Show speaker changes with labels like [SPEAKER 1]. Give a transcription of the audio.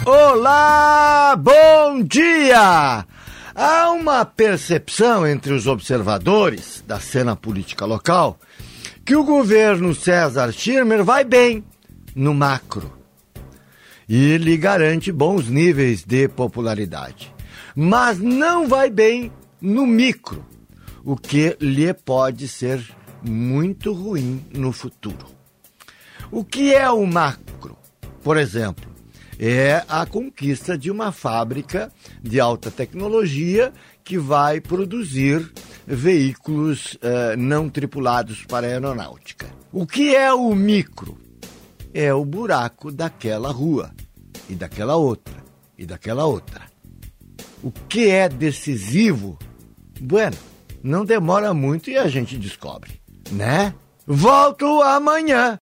[SPEAKER 1] Olá, bom dia! Há uma percepção entre os observadores da cena política local que o governo César Schirmer vai bem no macro e lhe garante bons níveis de popularidade, mas não vai bem no micro, o que lhe pode ser muito ruim no futuro. O que é o macro? Por exemplo, é a conquista de uma fábrica de alta tecnologia que vai produzir veículos não tripulados para a aeronáutica. O que é o micro? É o buraco daquela rua, e daquela outra, e daquela outra. O que é decisivo? Bueno, não demora muito e a gente descobre, né? Volto amanhã.